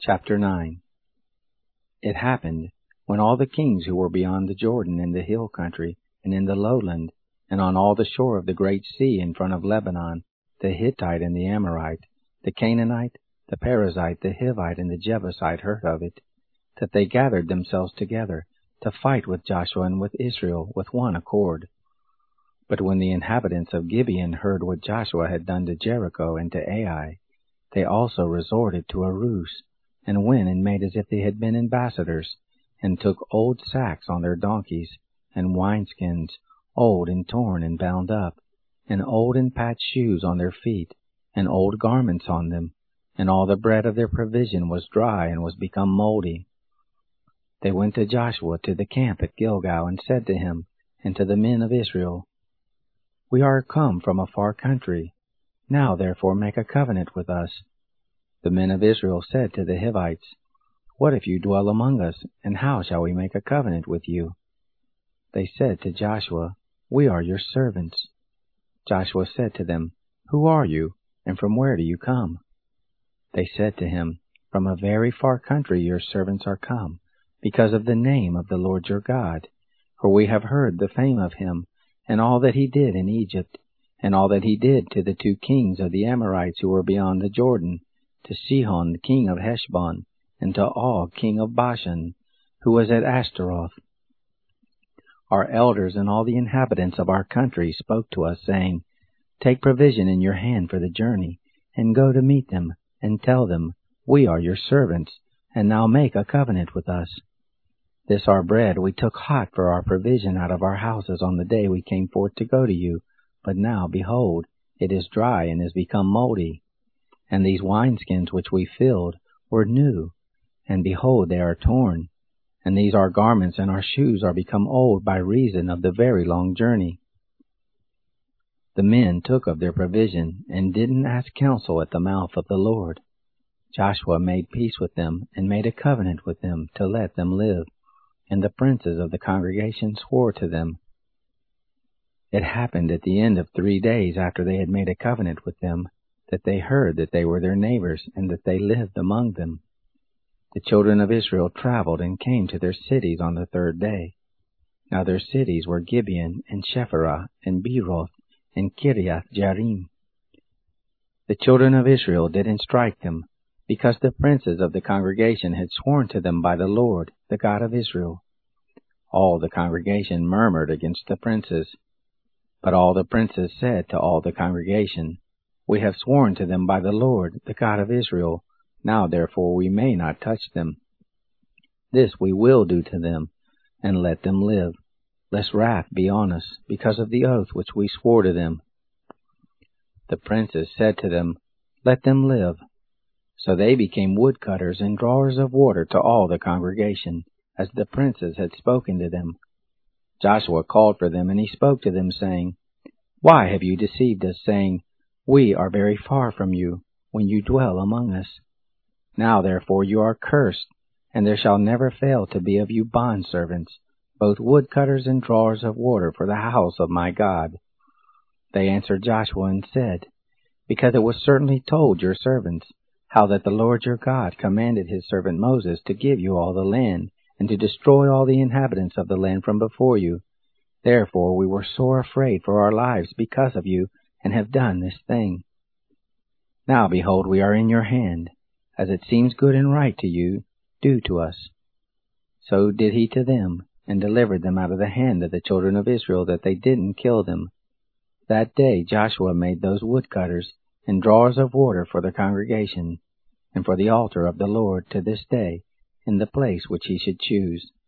Chapter 9. It happened, when all the kings who were beyond the Jordan in the hill country, and in the lowland, and on all the shore of the great sea in front of Lebanon, the Hittite and the Amorite, the Canaanite, the Perizzite, the Hivite, and the Jebusite heard of it, that they gathered themselves together to fight with Joshua and with Israel with one accord. But when the inhabitants of Gibeon heard what Joshua had done to Jericho and to Ai, they also resorted to a ruse, and went and made as if they had been ambassadors, and took old sacks on their donkeys, and wineskins, old and torn and bound up, and old and patched shoes on their feet, and old garments on them, and all the bread of their provision was dry and was become moldy. They went to Joshua to the camp at Gilgal, and said to him, and to the men of Israel, We are come from a far country. Now therefore make a covenant with us. The men of Israel said to the Hivites, What if you dwell among us, and how shall we make a covenant with you? They said to Joshua, We are your servants. Joshua said to them, Who are you, and from where do you come? They said to him, From a very far country your servants are come, because of the name of the Lord your God. For we have heard the fame of him, and all that he did in Egypt, and all that he did to the 2 kings of the Amorites who were beyond the Jordan, to Sihon king of Heshbon, and to Og king of Bashan, who was at Ashtaroth. Our elders and all the inhabitants of our country spoke to us, saying, Take provision in your hand for the journey, and go to meet them, and tell them, We are your servants, and now make a covenant with us. This our bread we took hot for our provision out of our houses on the day we came forth to go to you, but now, behold, it is dry and is become moldy. And these wineskins which we filled were new, and behold, they are torn. And these our garments and our shoes are become old by reason of the very long journey. The men took of their provision, and didn't ask counsel at the mouth of the Lord. Joshua made peace with them, and made a covenant with them to let them live. And the princes of the congregation swore to them. It happened at the end of 3 days after they had made a covenant with them, that they heard that they were their neighbors, and that they lived among them. The children of Israel traveled and came to their cities on the 3rd day. Now their cities were Gibeon, and Shepherah, and Beeroth, and Kiriath Jearim. The children of Israel didn't strike them, because the princes of the congregation had sworn to them by the Lord, the God of Israel. All the congregation murmured against the princes. But all the princes said to all the congregation, We have sworn to them by the Lord, the God of Israel. Now therefore we may not touch them. This we will do to them, and let them live, lest wrath be on us, because of the oath which we swore to them. The princes said to them, Let them live. So they became woodcutters and drawers of water to all the congregation, as the princes had spoken to them. Joshua called for them, and he spoke to them, saying, Why have you deceived us, saying, We are very far from you, when you dwell among us? Now therefore you are cursed, and there shall never fail to be of you bondservants, both woodcutters and drawers of water for the house of my God. They answered Joshua and said, Because it was certainly told your servants, how that the Lord your God commanded his servant Moses to give you all the land, and to destroy all the inhabitants of the land from before you. Therefore we were sore afraid for our lives because of you, and have done this thing. Now behold, we are in your hand. As it seems good and right to you, do to us. So did he to them, and delivered them out of the hand of the children of Israel, that they didn't kill them. That day Joshua made those woodcutters and drawers of water for the congregation, and for the altar of the Lord to this day, in the place which he should choose.